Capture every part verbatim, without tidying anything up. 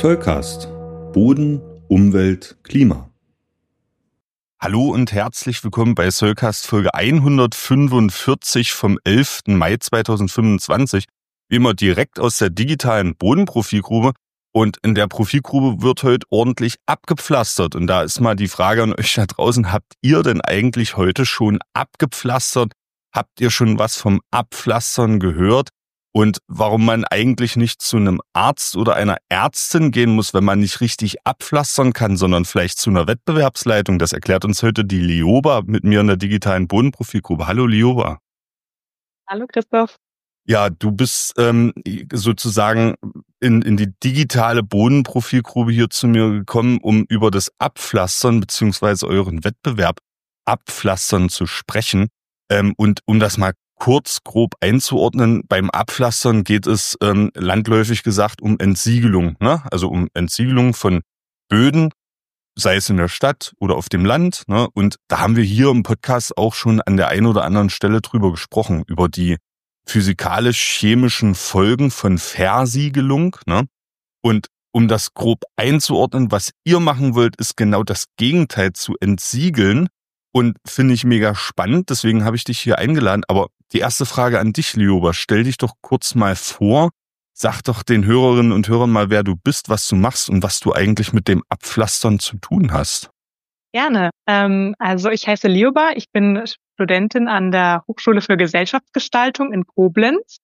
Soilcast. Boden, Umwelt, Klima. Hallo und herzlich willkommen bei Soilcast Folge hundertfünfundvierzig vom elften Mai zweitausendfünfundzwanzig. Wie immer direkt aus der digitalen Bodenprofilgrube. Und in der Profilgrube wird heute ordentlich abgepflastert. Und da ist mal die Frage an euch da draußen, habt ihr denn eigentlich heute schon abgepflastert? Habt ihr schon was vom Abpflastern gehört? Und warum man eigentlich nicht zu einem Arzt oder einer Ärztin gehen muss, wenn man nicht richtig abpflastern kann, sondern vielleicht zu einer Wettbewerbsleitung, das erklärt uns heute die Lioba mit mir in der digitalen Bodenprofilgrube. Hallo Lioba. Hallo Christoph. Ja, du bist ähm, sozusagen in, in die digitale Bodenprofilgrube hier zu mir gekommen, um über das Abpflastern beziehungsweise euren Wettbewerb Abpflastern zu sprechen. Ähm, und um das mal kurz grob einzuordnen, beim Abpflastern geht es ähm, landläufig gesagt um Entsiegelung, ne? Also um Entsiegelung von Böden, sei es in der Stadt oder auf dem Land, ne? Und da haben wir hier im Podcast auch schon an der einen oder anderen Stelle drüber gesprochen, über die physikalisch-chemischen Folgen von Versiegelung, ne? Und um das grob einzuordnen, was ihr machen wollt, ist genau das Gegenteil zu entsiegeln. Und finde ich mega spannend, deswegen habe ich dich hier eingeladen. Aber die erste Frage an dich, Lioba, stell dich doch kurz mal vor, sag doch den Hörerinnen und Hörern mal, wer du bist, was du machst und was du eigentlich mit dem Abpflastern zu tun hast. Gerne. Ähm, also ich heiße Lioba, ich bin Studentin an der Hochschule für Gesellschaftsgestaltung in Koblenz.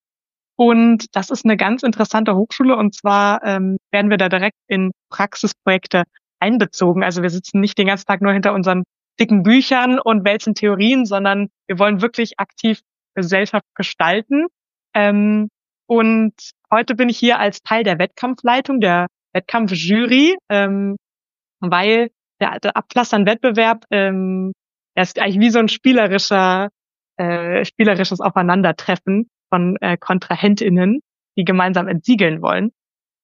Und das ist eine ganz interessante Hochschule und zwar ähm, werden wir da direkt in Praxisprojekte einbezogen. Also wir sitzen nicht den ganzen Tag nur hinter unseren dicken Büchern und wälzen Theorien, sondern wir wollen wirklich aktiv Gesellschaft gestalten. Ähm, und heute bin ich hier als Teil der Wettkampfleitung, der Wettkampfjury, ähm, weil der, der Abpflastern-Wettbewerb, ähm, der ist eigentlich wie so ein spielerischer, äh, spielerisches Aufeinandertreffen von äh, KontrahentInnen, die gemeinsam entsiegeln wollen.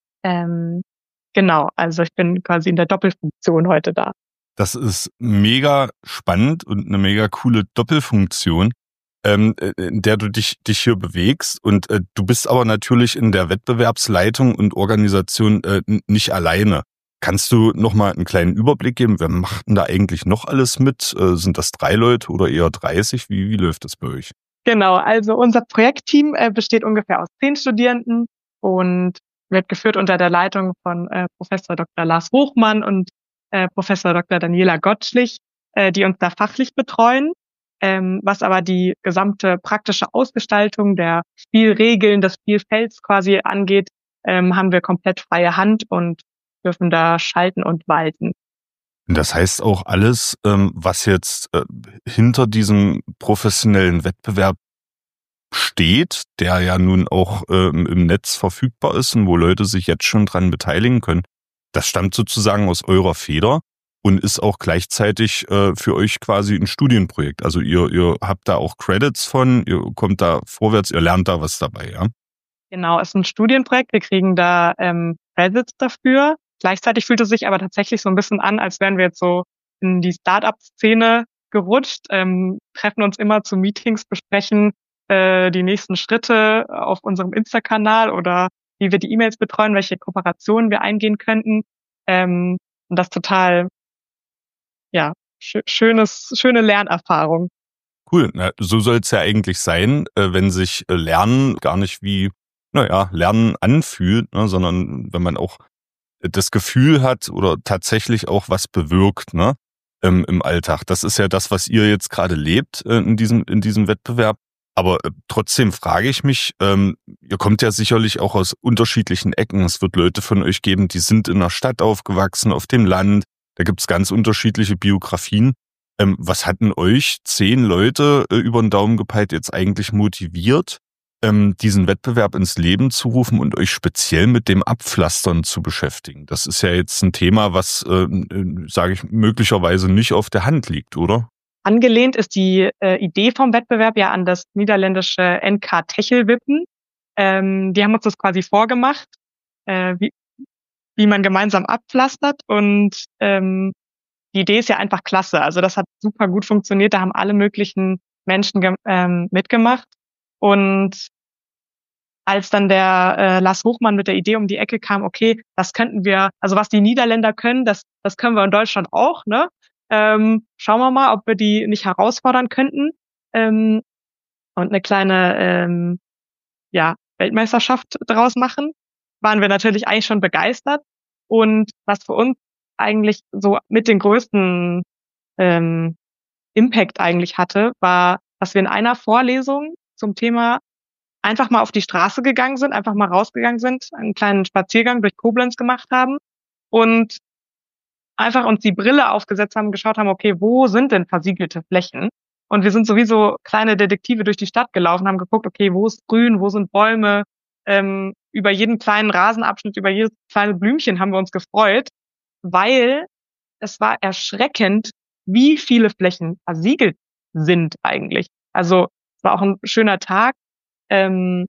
Ähm, genau, also ich bin quasi in der Doppelfunktion heute da. Das ist mega spannend und eine mega coole Doppelfunktion, ähm, in der du dich, dich hier bewegst. Und äh, du bist aber natürlich in der Wettbewerbsleitung und Organisation äh, nicht alleine. Kannst du noch mal einen kleinen Überblick geben? Wer macht denn da eigentlich noch alles mit? Äh, sind das drei Leute oder eher dreißig? Wie, wie läuft das bei euch? Genau, also unser Projektteam äh, besteht ungefähr aus zehn Studierenden und wird geführt unter der Leitung von äh, Professor Doktor Lars Hochmann und äh, Professor Doktor Daniela Gottschlich, äh, die uns da fachlich betreuen. Ähm, was aber die gesamte praktische Ausgestaltung der Spielregeln, des Spielfelds quasi angeht, ähm, haben wir komplett freie Hand und dürfen da schalten und walten. Das heißt auch alles, ähm, was jetzt äh, hinter diesem professionellen Wettbewerb steht, der ja nun auch ähm, im Netz verfügbar ist und wo Leute sich jetzt schon dran beteiligen können, das stammt sozusagen aus eurer Feder und ist auch gleichzeitig äh, für euch quasi ein Studienprojekt. Also ihr, ihr habt da auch Credits von, ihr kommt da vorwärts, ihr lernt da was dabei, ja? Genau, es ist ein Studienprojekt, wir kriegen da ähm, Credits dafür. Gleichzeitig fühlt es sich aber tatsächlich so ein bisschen an, als wären wir jetzt so in die Start-up-Szene gerutscht, ähm, treffen uns immer zu Meetings, besprechen äh, die nächsten Schritte auf unserem Insta-Kanal oder wie wir die E-Mails betreuen, welche Kooperationen wir eingehen könnten. Ähm, und das total, ja, sch- schönes, schöne Lernerfahrung. Cool, na, so soll es ja eigentlich sein, äh, wenn sich äh, Lernen gar nicht wie, naja, Lernen anfühlt, ne, sondern wenn man auch das Gefühl hat oder tatsächlich auch was bewirkt, ne, ähm, im Alltag. Das ist ja das, was ihr jetzt gerade lebt äh, in diesem in diesem Wettbewerb. Aber äh, trotzdem frage ich mich, ähm, ihr kommt ja sicherlich auch aus unterschiedlichen Ecken. Es wird Leute von euch geben, die sind in der Stadt aufgewachsen, auf dem Land. Da gibt's ganz unterschiedliche Biografien. Ähm, was hatten euch zehn Leute äh, über den Daumen gepeilt jetzt eigentlich motiviert, ähm, diesen Wettbewerb ins Leben zu rufen und euch speziell mit dem Abpflastern zu beschäftigen? Das ist ja jetzt ein Thema, was, äh, äh, sage ich, möglicherweise nicht auf der Hand liegt, oder? Angelehnt ist die äh, Idee vom Wettbewerb ja an das niederländische N K Techelwippen. Ähm, die haben uns das quasi vorgemacht, äh, wie, wie man gemeinsam abpflastert und ähm, die Idee ist ja einfach klasse. Also das hat super gut funktioniert. Da haben alle möglichen Menschen ge- ähm, mitgemacht. Und als dann der äh, Lars Hochmann mit der Idee um die Ecke kam, okay, das könnten wir, also was die Niederländer können, das das können wir in Deutschland auch, ne? Ähm, schauen wir mal, ob wir die nicht herausfordern könnten ähm, und eine kleine ähm, ja, Weltmeisterschaft draus machen. Waren wir natürlich eigentlich schon begeistert. Und was für uns eigentlich so mit den größten ähm, Impact eigentlich hatte, war, dass wir in einer Vorlesung zum Thema einfach mal auf die Straße gegangen sind, einfach mal rausgegangen sind, einen kleinen Spaziergang durch Koblenz gemacht haben und einfach uns die Brille aufgesetzt haben, geschaut haben, okay, wo sind denn versiegelte Flächen? Und wir sind sowieso kleine Detektive durch die Stadt gelaufen, haben geguckt, okay, wo ist grün, wo sind Bäume? Ähm, über jeden kleinen Rasenabschnitt, über jedes kleine Blümchen haben wir uns gefreut, weil es war erschreckend, wie viele Flächen versiegelt sind eigentlich. Also es war auch ein schöner Tag. Ähm,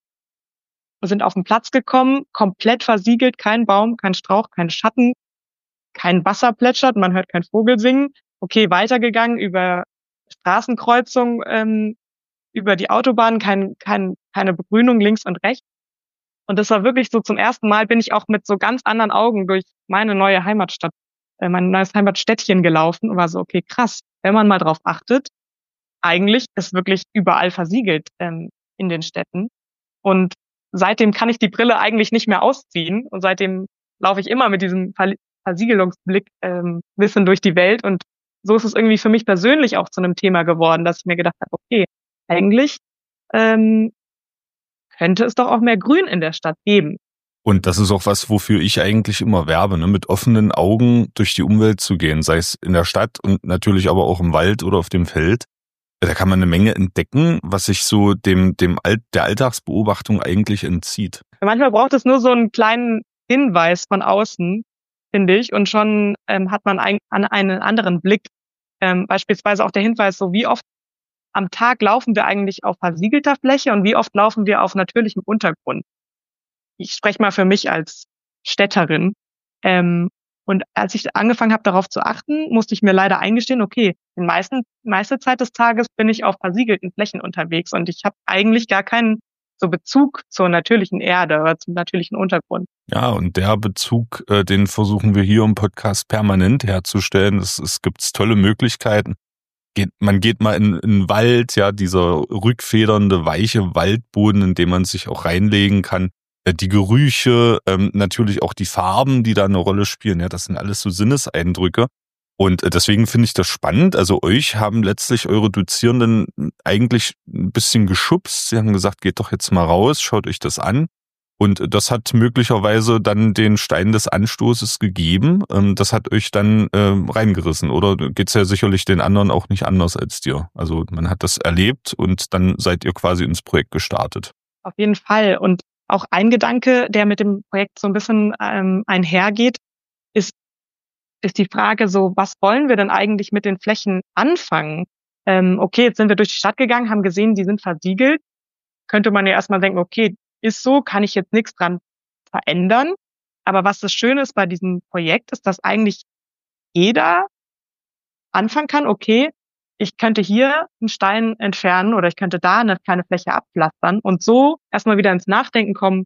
wir sind auf den Platz gekommen, komplett versiegelt, kein Baum, kein Strauch, kein Schatten, kein Wasser plätschert, man hört kein Vogel singen. Okay, weitergegangen über Straßenkreuzung, ähm, über die Autobahn, kein, kein, keine Begrünung links und rechts. Und das war wirklich so, zum ersten Mal bin ich auch mit so ganz anderen Augen durch meine neue Heimatstadt, äh, mein neues Heimatstädtchen gelaufen und war so, okay, krass, wenn man mal drauf achtet, eigentlich ist wirklich überall versiegelt ähm, in den Städten. Und seitdem kann ich die Brille eigentlich nicht mehr ausziehen und seitdem laufe ich immer mit diesem Ver- Versiegelungsblick ähm, Wissen durch die Welt und so ist es irgendwie für mich persönlich auch zu einem Thema geworden, dass ich mir gedacht habe, okay, eigentlich ähm, könnte es doch auch mehr Grün in der Stadt geben. Und das ist auch was, wofür ich eigentlich immer werbe, ne? Mit offenen Augen durch die Umwelt zu gehen, sei es in der Stadt und natürlich aber auch im Wald oder auf dem Feld. Da kann man eine Menge entdecken, was sich so dem, dem Alt, der Alltagsbeobachtung eigentlich entzieht. Manchmal braucht es nur so einen kleinen Hinweis von außen, finde ich, und schon ähm, hat man ein, an einen anderen Blick. Ähm, beispielsweise auch der Hinweis, so wie oft am Tag laufen wir eigentlich auf versiegelter Fläche und wie oft laufen wir auf natürlichem Untergrund. Ich spreche mal für mich als Städterin. Ähm, und als ich angefangen habe, darauf zu achten, musste ich mir leider eingestehen, okay, die meisten, meiste Zeit des Tages bin ich auf versiegelten Flächen unterwegs und ich habe eigentlich gar keinen so Bezug zur natürlichen Erde oder zum natürlichen Untergrund. Ja, und der Bezug, äh, den versuchen wir hier im Podcast permanent herzustellen. Es, es gibt tolle Möglichkeiten. Geht, man geht mal in, in den Wald, ja, dieser rückfedernde, weiche Waldboden, in dem man sich auch reinlegen kann. Äh, die Gerüche, ähm, natürlich auch die Farben, die da eine Rolle spielen. Ja, das sind alles so Sinneseindrücke. Und äh, deswegen finde ich das spannend. Also euch haben letztlich eure Dozierenden eigentlich ein bisschen geschubst. Sie haben gesagt, geht doch jetzt mal raus, schaut euch das an. Und das hat möglicherweise dann den Stein des Anstoßes gegeben. Das hat euch dann äh, reingerissen, oder? Geht's ja sicherlich den anderen auch nicht anders als dir. Also man hat das erlebt und dann seid ihr quasi ins Projekt gestartet. Auf jeden Fall. Und auch ein Gedanke, der mit dem Projekt so ein bisschen ähm, einhergeht, ist, ist die Frage so, was wollen wir denn eigentlich mit den Flächen anfangen? Ähm, okay, jetzt sind wir durch die Stadt gegangen, haben gesehen, die sind versiegelt. Könnte man ja erstmal denken, okay, ist so, kann ich jetzt nichts dran verändern. Aber was das Schöne ist bei diesem Projekt, ist, dass eigentlich jeder anfangen kann, okay, ich könnte hier einen Stein entfernen oder ich könnte da eine kleine Fläche abpflastern und so erstmal wieder ins Nachdenken kommen,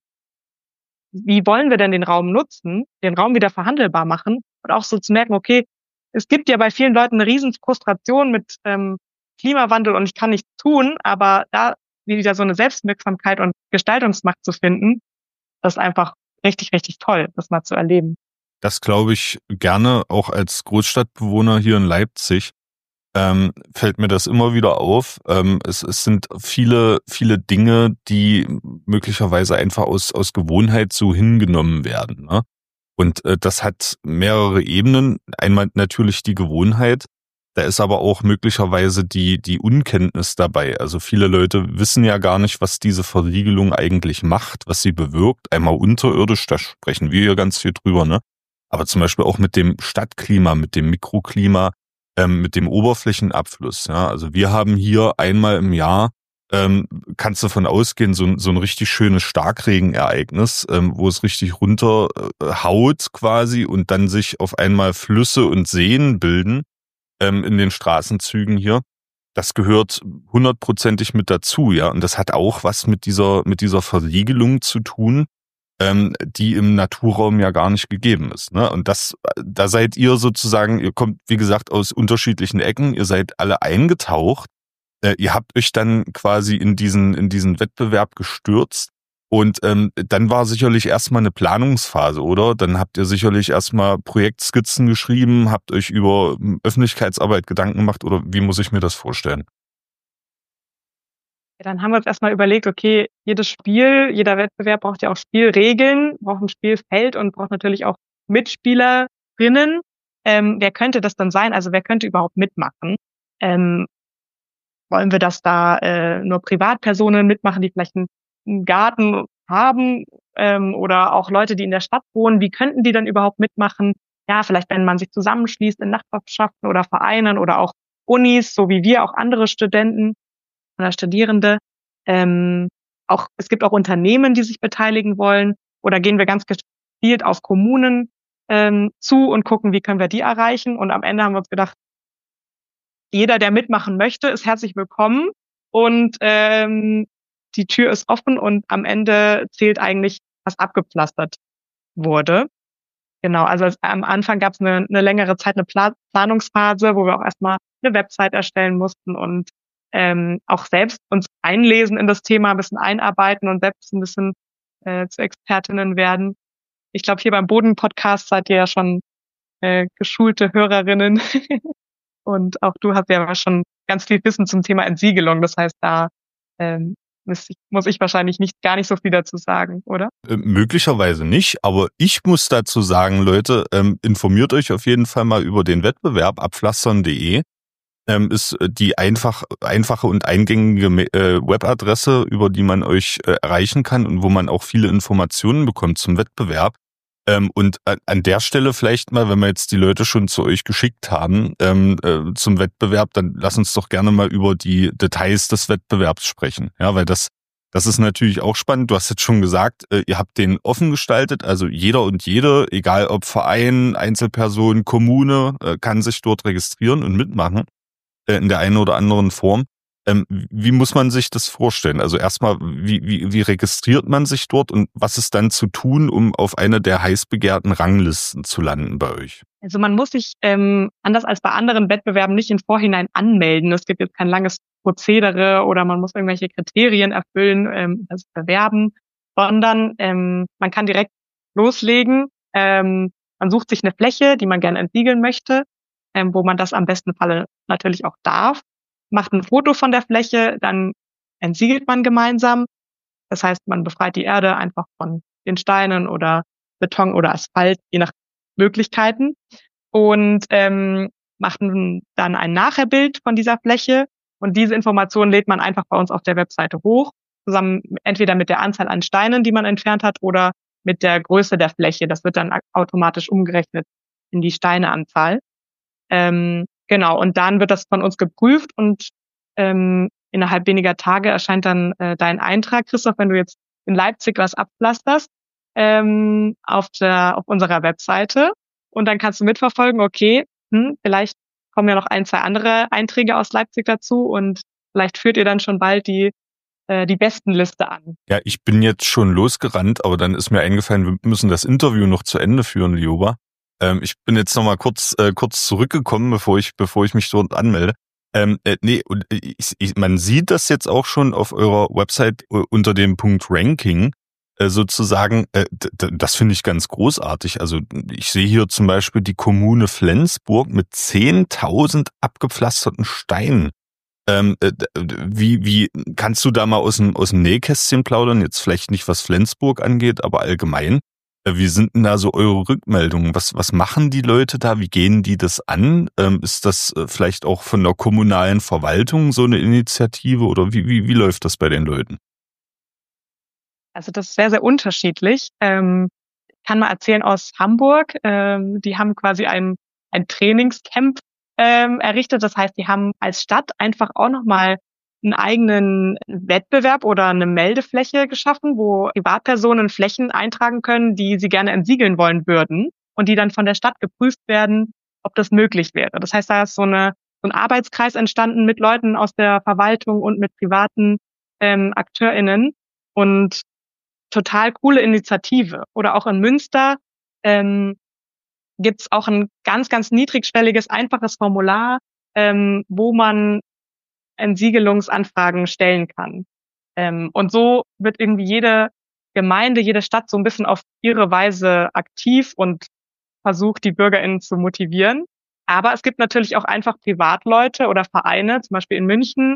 wie wollen wir denn den Raum nutzen, den Raum wieder verhandelbar machen und auch so zu merken, okay, es gibt ja bei vielen Leuten eine riesen Frustration mit ähm, Klimawandel und ich kann nichts tun, aber da wieder so eine Selbstwirksamkeit und Gestaltungsmacht zu finden, das ist einfach richtig, richtig toll, das mal zu erleben. Das glaube ich gerne, auch als Großstadtbewohner hier in Leipzig, ähm, fällt mir das immer wieder auf. Ähm, es, es sind viele, viele Dinge, die möglicherweise einfach aus, aus Gewohnheit so hingenommen werden, ne? Und äh, das hat mehrere Ebenen. Einmal natürlich die Gewohnheit. Da ist aber auch möglicherweise die, die Unkenntnis dabei. Also viele Leute wissen ja gar nicht, was diese Versiegelung eigentlich macht, was sie bewirkt. Einmal unterirdisch, da sprechen wir ja ganz viel drüber, ne? Aber zum Beispiel auch mit dem Stadtklima, mit dem Mikroklima, ähm, mit dem Oberflächenabfluss. Ja? Also wir haben hier einmal im Jahr, ähm, kannst du davon ausgehen, so, so ein richtig schönes Starkregenereignis, ähm, wo es richtig runterhaut quasi und dann sich auf einmal Flüsse und Seen bilden in den Straßenzügen hier. das gehört hundertprozentig mit dazu, ja. Und das hat auch was mit dieser, mit dieser Versiegelung zu tun, ähm, die im Naturraum ja gar nicht gegeben ist, ne? Und das, da seid ihr sozusagen, ihr kommt, wie gesagt, aus unterschiedlichen Ecken, ihr seid alle eingetaucht, äh, ihr habt euch dann quasi in diesen, in diesen Wettbewerb gestürzt. Und ähm, dann war sicherlich erstmal eine Planungsphase, oder? Dann habt ihr sicherlich erstmal Projektskizzen geschrieben, habt euch über Öffentlichkeitsarbeit Gedanken gemacht, oder wie muss ich mir das vorstellen? Ja, dann haben wir uns erstmal überlegt, okay, jedes Spiel, jeder Wettbewerb braucht ja auch Spielregeln, braucht ein Spielfeld und braucht natürlich auch Mitspielerinnen. Ähm, wer könnte das dann sein? Also wer könnte überhaupt mitmachen? Ähm, wollen wir, dass da äh, nur Privatpersonen mitmachen, die vielleicht einen, einen Garten haben, ähm, oder auch Leute, die in der Stadt wohnen? Wie könnten die dann überhaupt mitmachen? Ja, vielleicht, wenn man sich zusammenschließt in Nachbarschaften oder Vereinen oder auch Unis, so wie wir, auch andere Studenten oder Studierende. Ähm, auch, es gibt auch Unternehmen, die sich beteiligen wollen. Oder gehen wir ganz gezielt auf Kommunen ähm, zu und gucken, wie können wir die erreichen? Und am Ende haben wir uns gedacht, jeder, der mitmachen möchte, ist herzlich willkommen. Und ähm, die Tür ist offen und am Ende zählt eigentlich, was abgepflastert wurde. Genau, also es, am Anfang gab es eine, eine längere Zeit, eine Pla- Planungsphase, wo wir auch erstmal eine Website erstellen mussten und ähm, auch selbst uns einlesen in das Thema, ein bisschen einarbeiten und selbst ein bisschen äh, zu Expertinnen werden. Ich glaube, hier beim Boden-Podcast seid ihr ja schon äh, geschulte Hörerinnen und auch du hast ja schon ganz viel Wissen zum Thema Entsiegelung. Das heißt, da ähm, muss ich, muss ich wahrscheinlich nicht gar nicht so viel dazu sagen, oder? Äh, möglicherweise nicht, aber ich muss dazu sagen, Leute, ähm, informiert euch auf jeden Fall mal über den Wettbewerb abpflastern punkt de. Ähm, ist äh, die einfach, einfache und eingängige äh, Webadresse, über die man euch äh, erreichen kann und wo man auch viele Informationen bekommt zum Wettbewerb. Ähm, und an, an der Stelle vielleicht mal, wenn wir jetzt die Leute schon zu euch geschickt haben ähm, äh, zum Wettbewerb, dann lass uns doch gerne mal über die Details des Wettbewerbs sprechen. Ja, weil das das ist natürlich auch spannend. Du hast jetzt schon gesagt, äh, ihr habt den offen gestaltet, also jeder und jede, egal ob Verein, Einzelperson, Kommune, äh, kann sich dort registrieren und mitmachen äh, in der einen oder anderen Form. Ähm, wie muss man sich das vorstellen? Also erstmal, wie, wie, wie registriert man sich dort und was ist dann zu tun, um auf eine der heiß begehrten Ranglisten zu landen bei euch? Also man muss sich ähm, anders als bei anderen Wettbewerben nicht im Vorhinein anmelden. Es gibt jetzt kein langes Prozedere oder man muss irgendwelche Kriterien erfüllen, ähm, das bewerben, sondern ähm, man kann direkt loslegen. Ähm, man sucht sich eine Fläche, die man gerne entsiegeln möchte, ähm, wo man das am besten Falle natürlich auch darf, macht ein Foto von der Fläche, dann entsiegelt man gemeinsam. Das heißt, man befreit die Erde einfach von den Steinen oder Beton oder Asphalt, je nach Möglichkeiten. Und ähm, macht dann ein Nachherbild von dieser Fläche. Und diese Informationen lädt man einfach bei uns auf der Webseite hoch, zusammen entweder mit der Anzahl an Steinen, die man entfernt hat, oder mit der Größe der Fläche. Das wird dann automatisch umgerechnet in die Steineanzahl. Ähm, genau, und dann wird das von uns geprüft und ähm, innerhalb weniger Tage erscheint dann äh, dein Eintrag, Christoph, wenn du jetzt in Leipzig was abpflasterst, ähm, auf der auf unserer Webseite. Und dann kannst du mitverfolgen, okay, hm, vielleicht kommen ja noch ein, zwei andere Einträge aus Leipzig dazu und vielleicht führt ihr dann schon bald die äh, die Bestenliste an. Ja, ich bin jetzt schon losgerannt, aber dann ist mir eingefallen, wir müssen das Interview noch zu Ende führen, Lioba. Ähm, ich bin jetzt noch mal kurz äh, kurz zurückgekommen, bevor ich bevor ich mich dort anmelde. Ähm, äh, nee, und ich, ich, man sieht das jetzt auch schon auf eurer Website äh, unter dem Punkt Ranking äh, sozusagen. Äh, d- d- das finde ich ganz großartig. Also ich sehe hier zum Beispiel die Kommune Flensburg mit zehntausend abgepflasterten Steinen. Ähm, äh, d- wie wie kannst du da mal aus dem aus dem Nähkästchen plaudern? Jetzt vielleicht nicht was Flensburg angeht, aber allgemein. Äh, Wie sind denn da so eure Rückmeldungen? Was, was machen die Leute da? Wie gehen die das an? Ähm, ist das äh, vielleicht auch von der kommunalen Verwaltung so eine Initiative oder wie, wie, wie läuft das bei den Leuten? Also das ist sehr, sehr unterschiedlich. Ähm, ich kann mal erzählen aus Hamburg. Ähm, die haben quasi ein, ein Trainingscamp ähm, errichtet. Das heißt, die haben als Stadt einfach auch nochmal einen eigenen Wettbewerb oder eine Meldefläche geschaffen, wo Privatpersonen Flächen eintragen können, die sie gerne entsiegeln wollen würden und die dann von der Stadt geprüft werden, ob das möglich wäre. Das heißt, da ist so eine so ein Arbeitskreis entstanden mit Leuten aus der Verwaltung und mit privaten ähm, AkteurInnen und total coole Initiative. Oder auch in Münster ähm, gibt's auch ein ganz, ganz niedrigschwelliges, einfaches Formular, ähm, wo man Entsiegelungsanfragen stellen kann. Ähm, und so wird irgendwie jede Gemeinde, jede Stadt so ein bisschen auf ihre Weise aktiv und versucht, die BürgerInnen zu motivieren. Aber es gibt natürlich auch einfach Privatleute oder Vereine, zum Beispiel in München,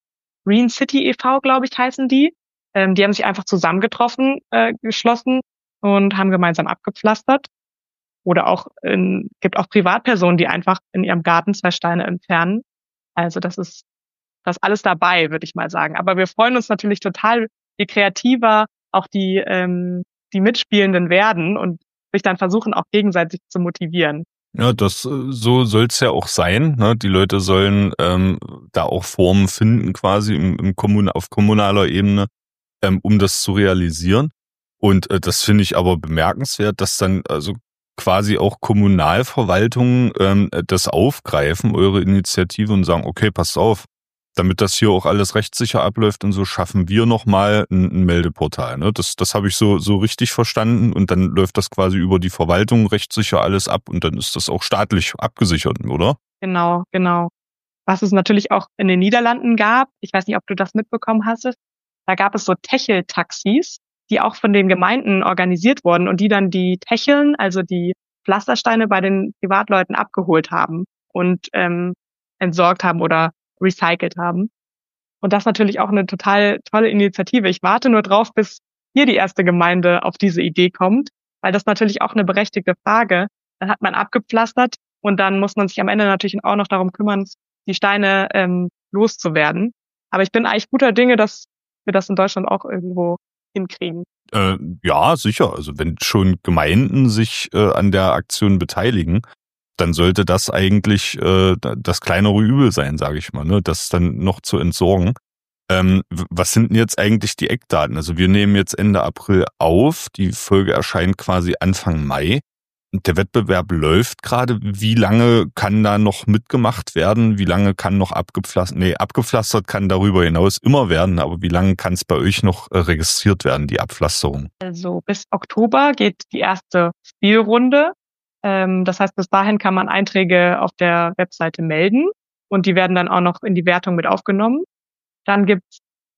Green City e V, glaube ich, heißen die. Ähm, die haben sich einfach zusammengetroffen, äh, geschlossen und haben gemeinsam abgepflastert. Oder auch in, gibt auch Privatpersonen, die einfach in ihrem Garten zwei Steine entfernen. Also das ist das ist alles dabei, würde ich mal sagen. Aber wir freuen uns natürlich total, je kreativer auch die ähm, die Mitspielenden werden und sich dann versuchen, auch gegenseitig zu motivieren. Ja, das äh, so soll's ja auch sein. Ne? Die Leute sollen ähm, da auch Formen finden, quasi im, im Kommun auf kommunaler Ebene, ähm, um das zu realisieren. Und äh, das finde ich aber bemerkenswert, dass dann also quasi auch Kommunalverwaltungen ähm, das aufgreifen, eure Initiative, und sagen, okay, passt auf, damit das hier auch alles rechtssicher abläuft und so, schaffen wir nochmal ein, ein Meldeportal. Ne? Das, das habe ich so, so richtig verstanden, und dann läuft das quasi über die Verwaltung rechtssicher alles ab und dann ist das auch staatlich abgesichert, oder? Genau, genau. Was es natürlich auch in den Niederlanden gab, ich weiß nicht, ob du das mitbekommen hast, da gab es so Techel-Taxis, die auch von den Gemeinden organisiert wurden und die dann die Techeln, also die Pflastersteine bei den Privatleuten abgeholt haben und ähm, entsorgt haben oder recycelt haben. Und das ist natürlich auch eine total tolle Initiative. Ich warte nur drauf, bis hier die erste Gemeinde auf diese Idee kommt, weil das natürlich auch eine berechtigte Frage. Dann hat man abgepflastert und dann muss man sich am Ende natürlich auch noch darum kümmern, die Steine ähm, loszuwerden. Aber ich bin eigentlich guter Dinge, dass wir das in Deutschland auch irgendwo hinkriegen. Äh, ja, sicher. Also wenn schon Gemeinden sich äh, an der Aktion beteiligen, dann sollte das eigentlich äh, das kleinere Übel sein, sage ich mal, ne? Das dann noch zu entsorgen. Ähm, was sind denn jetzt eigentlich die Eckdaten? Also wir nehmen jetzt Ende April auf, die Folge erscheint quasi Anfang Mai. Der Wettbewerb läuft gerade. Wie lange kann da noch mitgemacht werden? Wie lange kann noch abgepflastert? Nee, abgepflastert kann darüber hinaus immer werden, aber wie lange kann es bei euch noch registriert werden, die Abpflasterung? Also bis Oktober geht die erste Spielrunde. Ähm, das heißt, bis dahin kann man Einträge auf der Webseite melden und die werden dann auch noch in die Wertung mit aufgenommen. Dann gibt's,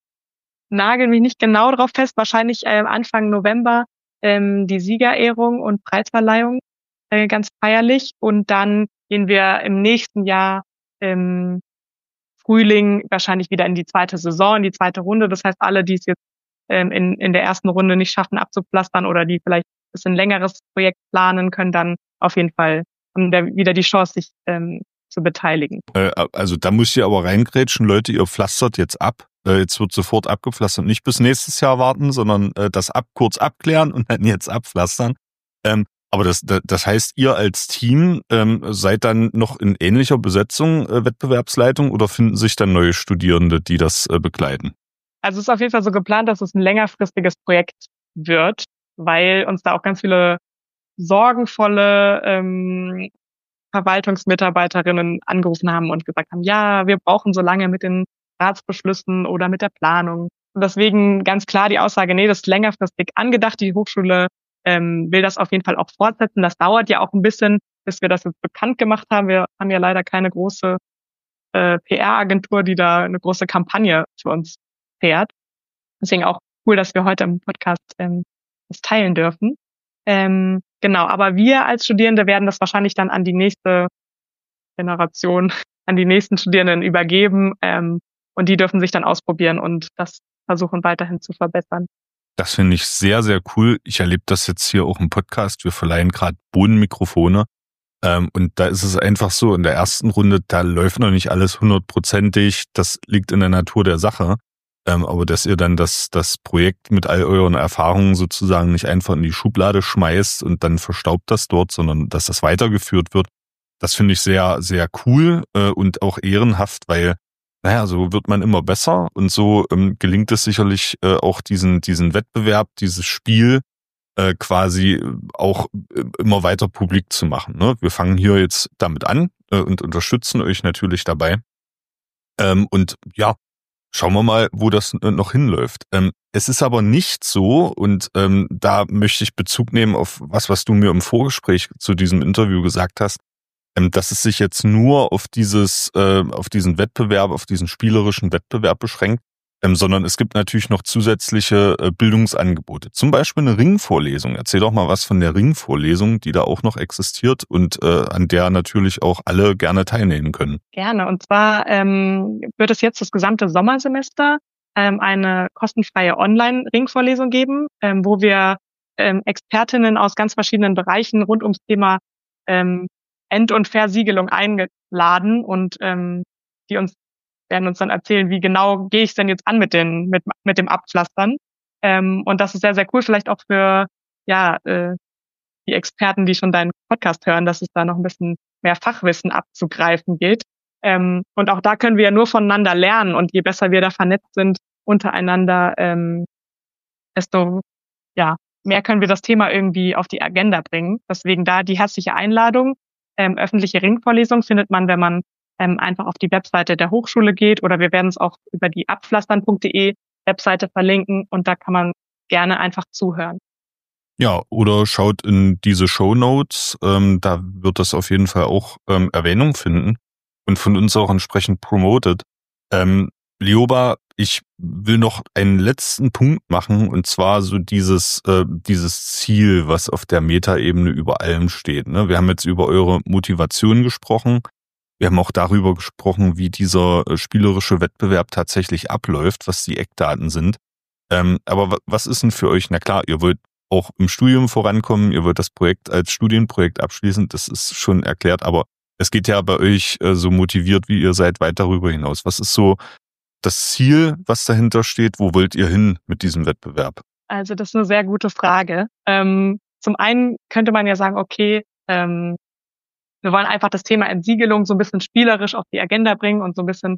nagel mich nicht genau drauf fest, wahrscheinlich äh, Anfang November ähm, die Siegerehrung und Preisverleihung äh, ganz feierlich. Und dann gehen wir im nächsten Jahr im Frühling wahrscheinlich wieder in die zweite Saison, in die zweite Runde. Das heißt, alle, die es jetzt ähm, in, in der ersten Runde nicht schaffen abzupflastern oder die vielleicht ein bisschen längeres Projekt planen, können dann auf jeden Fall haben da wieder die Chance, sich ähm, zu beteiligen. Äh, also da muss ich aber reingrätschen, Leute, ihr pflastert jetzt ab. Äh, jetzt wird sofort abgepflastert. Nicht bis nächstes Jahr warten, sondern äh, das ab kurz abklären und dann jetzt abpflastern. Ähm, aber das, das heißt, ihr als Team ähm, seid dann noch in ähnlicher Besetzung äh, Wettbewerbsleitung oder finden sich dann neue Studierende, die das äh, begleiten? Also es ist auf jeden Fall so geplant, dass es ein längerfristiges Projekt wird, weil uns da auch ganz viele sorgenvolle ähm, Verwaltungsmitarbeiterinnen angerufen haben und gesagt haben, ja, wir brauchen so lange mit den Ratsbeschlüssen oder mit der Planung. Und deswegen ganz klar die Aussage, nee, das ist längerfristig angedacht. Die Hochschule ähm, will das auf jeden Fall auch fortsetzen. Das dauert ja auch ein bisschen, bis wir das jetzt bekannt gemacht haben. Wir haben ja leider keine große äh, P R-Agentur, die da eine große Kampagne für uns fährt. Deswegen auch cool, dass wir heute im Podcast ähm, das teilen dürfen. Ähm, genau, aber wir als Studierende werden das wahrscheinlich dann an die nächste Generation, an die nächsten Studierenden übergeben ähm, und die dürfen sich dann ausprobieren und das versuchen weiterhin zu verbessern. Das finde ich sehr, sehr cool. Ich erlebe das jetzt hier auch im Podcast. Wir verleihen gerade Bodenmikrofone ähm, und da ist es einfach so, in der ersten Runde, da läuft noch nicht alles hundertprozentig. Das liegt in der Natur der Sache. Ähm, aber dass ihr dann das, das Projekt mit all euren Erfahrungen sozusagen nicht einfach in die Schublade schmeißt und dann verstaubt das dort, sondern dass das weitergeführt wird, das finde ich sehr, sehr cool äh, und auch ehrenhaft, weil, naja, so wird man immer besser und so ähm, gelingt es sicherlich äh, auch diesen, diesen Wettbewerb, dieses Spiel äh, quasi auch äh, immer weiter publik zu machen. Ne? Wir fangen hier jetzt damit an, äh, und unterstützen euch natürlich dabei. Ähm, und ja, schauen wir mal, wo das noch hinläuft. Ähm, es ist aber nicht so, und ähm, da möchte ich Bezug nehmen auf was, was du mir im Vorgespräch zu diesem Interview gesagt hast, ähm, dass es sich jetzt nur auf dieses, äh, auf diesen Wettbewerb, auf diesen spielerischen Wettbewerb beschränkt, ähm, sondern es gibt natürlich noch zusätzliche äh, Bildungsangebote. Zum Beispiel eine Ringvorlesung. Erzähl doch mal was von der Ringvorlesung, die da auch noch existiert und äh, an der natürlich auch alle gerne teilnehmen können. Gerne. Und zwar ähm, wird es jetzt das gesamte Sommersemester ähm, eine kostenfreie Online-Ringvorlesung geben, ähm, wo wir ähm, Expertinnen aus ganz verschiedenen Bereichen rund ums Thema ähm, End- und Versiegelung eingeladen und ähm, die uns werden uns dann erzählen, wie genau gehe ich denn jetzt an mit den mit mit dem Abpflastern. Ähm, und das ist sehr, sehr cool, vielleicht auch für ja äh, die Experten, die schon deinen Podcast hören, dass es da noch ein bisschen mehr Fachwissen abzugreifen geht. Ähm, und auch da können wir ja nur voneinander lernen. Und je besser wir da vernetzt sind untereinander, ähm, desto ja mehr können wir das Thema irgendwie auf die Agenda bringen. Deswegen da die herzliche Einladung. Ähm, öffentliche Ringvorlesung findet man, wenn man ähm, einfach auf die Webseite der Hochschule geht, oder wir werden es auch über die abpflastern punkt de Webseite verlinken, und da kann man gerne einfach zuhören. Ja, oder schaut in diese Shownotes, ähm, da wird das auf jeden Fall auch ähm, Erwähnung finden und von uns auch entsprechend promoted. Ähm, Lioba, ich will noch einen letzten Punkt machen, und zwar so dieses äh, dieses Ziel, was auf der Metaebene über allem steht. Ne? Wir haben jetzt über eure Motivation gesprochen. Wir haben auch darüber gesprochen, wie dieser äh, spielerische Wettbewerb tatsächlich abläuft, was die Eckdaten sind. Ähm, aber was ist denn für euch? Na klar, ihr wollt auch im Studium vorankommen, ihr wollt das Projekt als Studienprojekt abschließen, das ist schon erklärt, aber es geht ja bei euch äh, so motiviert, wie ihr seid, weit darüber hinaus. Was ist so das Ziel, was dahinter steht? Wo wollt ihr hin mit diesem Wettbewerb? Also das ist eine sehr gute Frage. Ähm, zum einen könnte man ja sagen, okay, ähm, wir wollen einfach das Thema Entsiegelung so ein bisschen spielerisch auf die Agenda bringen und so ein bisschen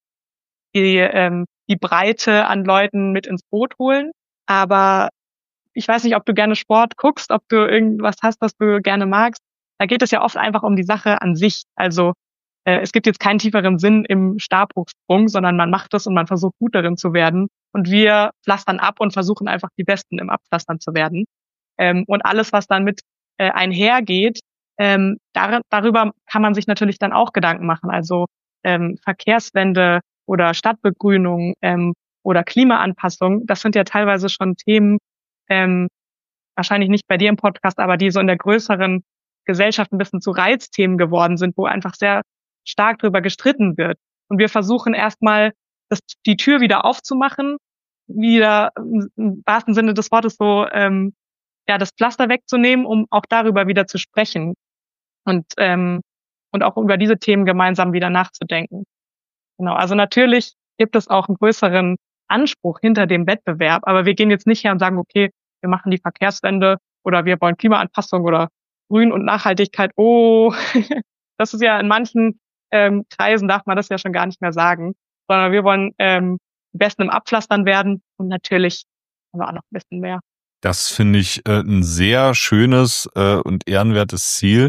die, ähm, die Breite an Leuten mit ins Boot holen. Aber ich weiß nicht, ob du gerne Sport guckst, ob du irgendwas hast, was du gerne magst. Da geht es ja oft einfach um die Sache an sich. Also äh, es gibt jetzt keinen tieferen Sinn im Stabhochsprung, sondern man macht es und man versucht, gut darin zu werden. Und wir pflastern ab und versuchen einfach, die Besten im Abpflastern zu werden. Ähm, und alles, was dann mit äh, einhergeht, ähm, dar- darüber kann man sich natürlich dann auch Gedanken machen. Also ähm, Verkehrswende oder Stadtbegrünung ähm, oder Klimaanpassung, das sind ja teilweise schon Themen, ähm, wahrscheinlich nicht bei dir im Podcast, aber die so in der größeren Gesellschaft ein bisschen zu Reizthemen geworden sind, wo einfach sehr stark drüber gestritten wird. Und wir versuchen erstmal, das, die Tür wieder aufzumachen, wieder im wahrsten Sinne des Wortes so ähm, ja das Pflaster wegzunehmen, um auch darüber wieder zu sprechen und ähm, und auch über diese Themen gemeinsam wieder nachzudenken. Genau, also natürlich gibt es auch einen größeren Anspruch hinter dem Wettbewerb, aber wir gehen jetzt nicht her und sagen, okay, wir machen die Verkehrswende oder wir wollen Klimaanpassung oder Grün und Nachhaltigkeit. Oh, das ist ja in manchen ähm, Kreisen darf man das ja schon gar nicht mehr sagen, sondern wir wollen ähm, die Besten im Abpflastern werden, und natürlich haben wir auch noch ein bisschen mehr. Das finde ich äh, ein sehr schönes äh, und ehrenwertes Ziel.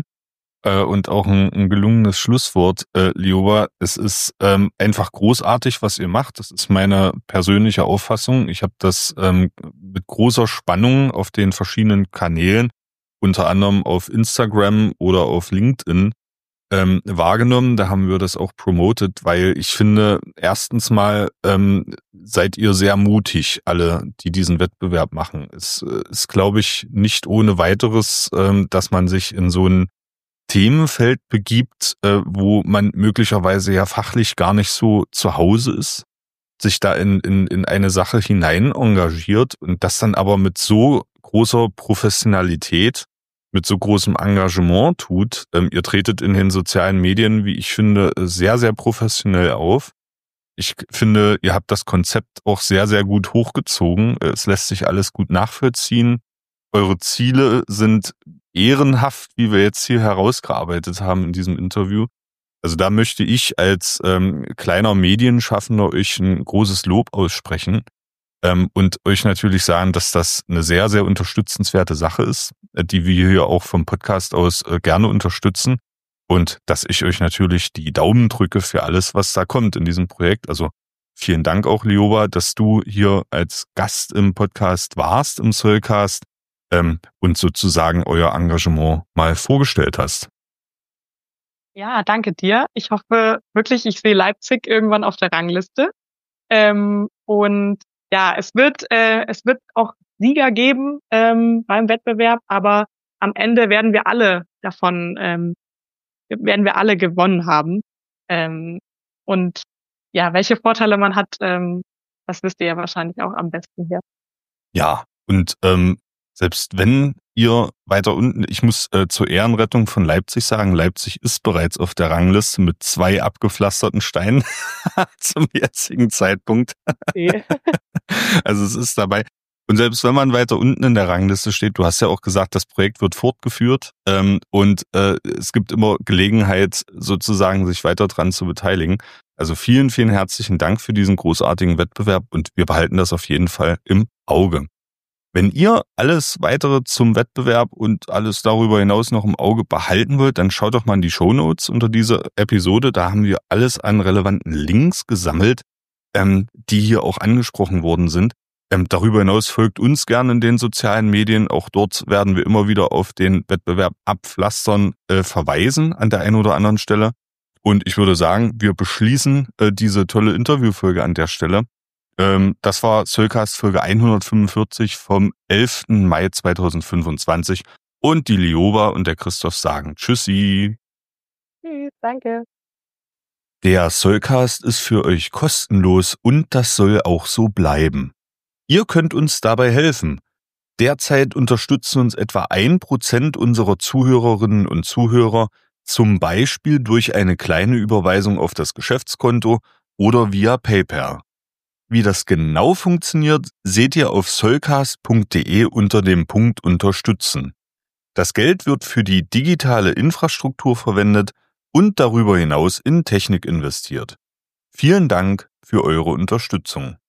Und auch ein, ein gelungenes Schlusswort, äh, Lioba. Es ist ähm, einfach großartig, was ihr macht. Das ist meine persönliche Auffassung. Ich habe das ähm, mit großer Spannung auf den verschiedenen Kanälen, unter anderem auf Instagram oder auf LinkedIn, ähm, wahrgenommen. Da haben wir das auch promotet, weil ich finde, erstens mal ähm, seid ihr sehr mutig, alle, die diesen Wettbewerb machen. Es ist, glaube ich, nicht ohne weiteres, ähm, dass man sich in so ein Themenfeld begibt, äh, wo man möglicherweise ja fachlich gar nicht so zu Hause ist, sich da in, in, in eine Sache hinein engagiert und das dann aber mit so großer Professionalität, mit so großem Engagement tut. Ähm, ihr tretet in den sozialen Medien, wie ich finde, sehr, sehr professionell auf. Ich finde, ihr habt das Konzept auch sehr, sehr gut hochgezogen. Es lässt sich alles gut nachvollziehen. Eure Ziele sind ehrenhaft, wie wir jetzt hier herausgearbeitet haben in diesem Interview. Also da möchte ich als ähm, kleiner Medienschaffender euch ein großes Lob aussprechen ähm, und euch natürlich sagen, dass das eine sehr, sehr unterstützenswerte Sache ist, die wir hier auch vom Podcast aus äh, gerne unterstützen. und dass ich euch natürlich die Daumen drücke für alles, was da kommt in diesem Projekt. Also vielen Dank auch, Lioba, dass du hier als Gast im Podcast warst, im Soilcast, ähm, und sozusagen euer Engagement mal vorgestellt hast. Ja, danke dir. Ich hoffe wirklich, ich sehe Leipzig irgendwann auf der Rangliste. Ähm, und ja, es wird, äh, es wird auch Sieger geben ähm, beim Wettbewerb, aber am Ende werden wir alle davon, ähm, werden wir alle gewonnen haben. Ähm, und ja, welche Vorteile man hat, ähm, das wisst ihr ja wahrscheinlich auch am besten hier. Ja, und ähm, selbst wenn ihr weiter unten, ich muss äh, zur Ehrenrettung von Leipzig sagen, Leipzig ist bereits auf der Rangliste mit zwei abgepflasterten Steinen zum jetzigen Zeitpunkt. Okay. Also es ist dabei. Und selbst wenn man weiter unten in der Rangliste steht, du hast ja auch gesagt, das Projekt wird fortgeführt ähm, und äh, es gibt immer Gelegenheit, sozusagen sich weiter dran zu beteiligen. Also vielen, vielen herzlichen Dank für diesen großartigen Wettbewerb und wir behalten das auf jeden Fall im Auge. Wenn ihr alles weitere zum Wettbewerb und alles darüber hinaus noch im Auge behalten wollt, dann schaut doch mal in die Shownotes unter dieser Episode. Da haben wir alles an relevanten Links gesammelt, ähm, die hier auch angesprochen worden sind. Ähm, darüber hinaus folgt uns gerne in den sozialen Medien. Auch dort werden wir immer wieder auf den Wettbewerb Abpflastern äh, verweisen an der einen oder anderen Stelle. Und ich würde sagen, wir beschließen äh, diese tolle Interviewfolge an der Stelle. Ähm, das war Soilcast Folge hundertfünfundvierzig vom elften Mai zweitausendfünfundzwanzig. Und die Lioba und der Christoph sagen Tschüssi. Tschüss, danke. Der Soilcast ist für euch kostenlos und das soll auch so bleiben. Ihr könnt uns dabei helfen. Derzeit unterstützen uns etwa ein Prozent unserer Zuhörerinnen und Zuhörer, zum Beispiel durch eine kleine Überweisung auf das Geschäftskonto oder via PayPal. Wie das genau funktioniert, seht ihr auf soilcast punkt de unter dem Punkt Unterstützen. Das Geld wird für die digitale Infrastruktur verwendet und darüber hinaus in Technik investiert. Vielen Dank für eure Unterstützung.